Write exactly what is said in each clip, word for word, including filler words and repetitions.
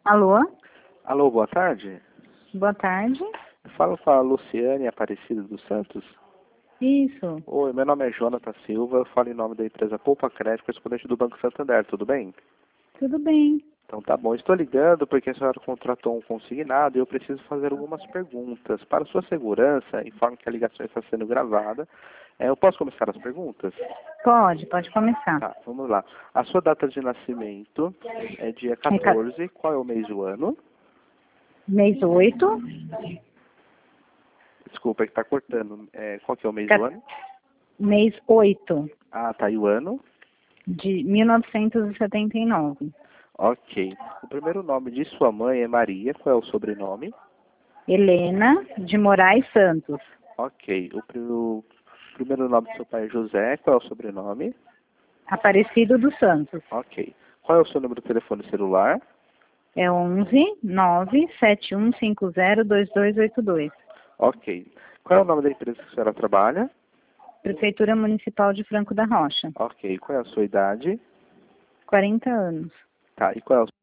Alô? Alô, boa tarde. Boa tarde. Eu falo com a Luciane Aparecida dos Santos. Isso. Oi, meu nome é Jonathan Silva, eu falo em nome da empresa Poupa Crédito, correspondente do Banco Santander, tudo bem? Tudo bem. Então tá bom, estou ligando porque a senhora contratou um consignado e eu preciso fazer algumas perguntas. Para sua segurança, informe que a ligação está sendo gravada. É, eu posso começar as perguntas? Pode, pode começar. Tá, vamos lá. A sua data de nascimento é dia quatorze, qual é o mês do ano? Mês oito. Desculpa, é que está cortando. É, qual que é o mês Ca- do ano? Mês oito Ah, tá, e o ano? de mil novecentos e setenta e nove. Ok. O primeiro nome de sua mãe é Maria. Qual é o sobrenome? Helena de Moraes Santos. Ok. O, pri- o primeiro nome de seu pai é José. Qual é o sobrenome? Aparecido dos Santos. Ok. Qual é o seu número de telefone celular? É onze nove sete um cinco zero dois dois oito dois. Ok. Qual é o nome da empresa que a senhora trabalha? Prefeitura Municipal de Franco da Rocha. Ok. Qual é a sua idade? quarenta anos. Tá. E qual é o,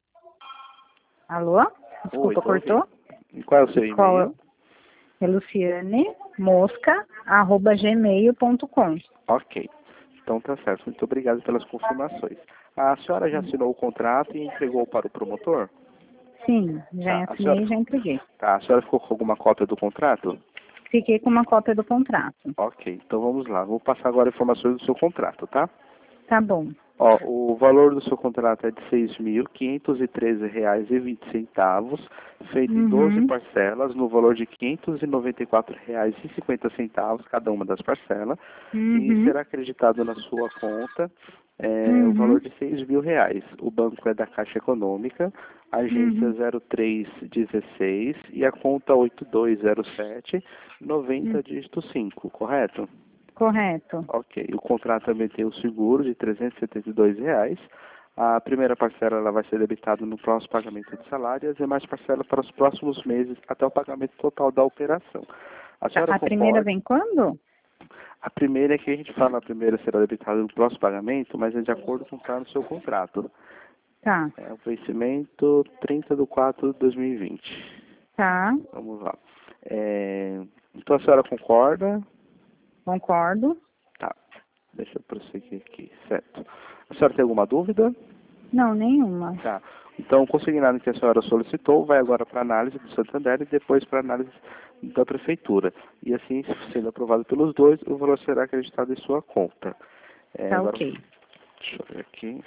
Alô? Oi, Desculpa, tô ouvindo. cortou? E qual é o seu Qual é? e-mail? É Luciane Mosca, arroba gmail ponto com. Ok. Então tá certo. Muito obrigado pelas confirmações. A senhora já assinou o contrato e entregou para o promotor? Sim, já Tá. A assinei e senhora, já entreguei. tá. A senhora ficou com alguma cópia do contrato? Fiquei com uma cópia do contrato. Ok, então vamos lá. Vou passar agora informações do seu contrato, tá? Tá bom. Ó, o valor do seu contrato é de seis mil quinhentos e treze reais e vinte centavos, feito em doze Uhum. parcelas, no valor de quinhentos e noventa e quatro reais e cinquenta centavos cada uma das parcelas, e Uhum. será acreditado na sua conta é, o valor Uhum. de seis mil reais. O banco é da Caixa Econômica, agência Uhum. zero três dezesseis e a conta oito dois zero sete Uhum. noventa dígito cinco, correto? Correto. Ok. O contrato também tem o seguro de trezentos e setenta e dois reais. A primeira parcela ela vai ser debitada no próximo pagamento de salário e as demais parcelas para os próximos meses até o pagamento total da operação. A Tá. senhora A primeira concorda? vem quando? A primeira é que a gente fala, a primeira será debitada no próximo pagamento, mas é de acordo com o que está no seu contrato. Tá. É o vencimento trinta de quatro de dois mil e vinte. Tá. Vamos lá. É, Então a senhora concorda? Concordo. Tá. Deixa eu prosseguir aqui, certo. A senhora tem alguma dúvida? Não, nenhuma. Tá. Então, o consignado que a senhora solicitou vai agora para análise do Santander e depois para análise da Prefeitura. E assim, sendo aprovado pelos dois, o valor será acreditado em sua conta. É, Tá agora, ok. deixa eu ver aqui.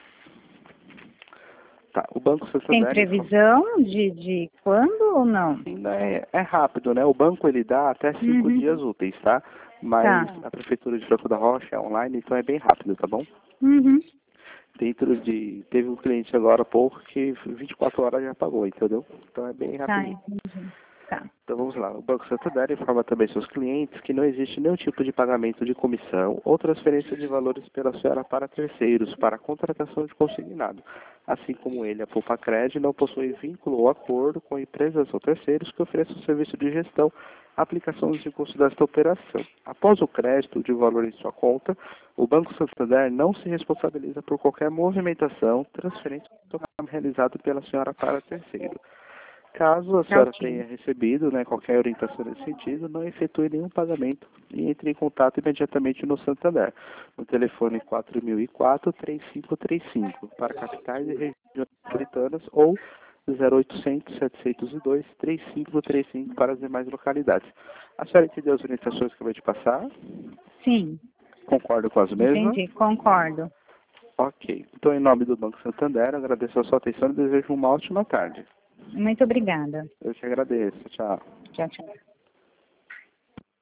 Tá, o Banco Tem Santander previsão de, de quando ou não? ainda é, é rápido, né? O banco ele dá até cinco Uhum. dias úteis, tá? Mas Tá. a Prefeitura de Franco da Rocha é online, então é bem rápido, tá bom? Uhum. Dentro de... Teve um cliente agora há pouco que vinte e quatro horas já pagou, entendeu? Então é bem Tá, rapidinho. entendi. Tá. Então vamos lá. O Banco Santander informa também seus clientes que não existe nenhum tipo de pagamento de comissão ou transferência de valores pela senhora para terceiros para a contratação de consignado. Assim como ele, a Poupa Crédito não possui vínculo ou acordo com empresas ou terceiros que ofereçam serviço de gestão, aplicação dos recursos desta operação. Após o crédito de valor em sua conta, o Banco Santander não se responsabiliza por qualquer movimentação, transferência ou pagamento realizado pela senhora para terceiro. Caso a Tá senhora ok. tenha recebido, né, qualquer orientação nesse sentido, não efetue nenhum pagamento e entre em contato imediatamente no Santander, no telefone quatro mil e quatro, três cinco três cinco, para capitais e regiões metropolitanas, ou zero oitocentos, setecentos e dois, três cinco três cinco para as demais localidades. A senhora entendeu as orientações que eu vou te passar? Sim, Concorda com as mesmas? entendi. Concordo. Ok. Então, em nome do Banco Santander, agradeço a sua atenção e desejo uma ótima tarde. Muito obrigada. Eu te agradeço. Tchau. Tchau, tchau.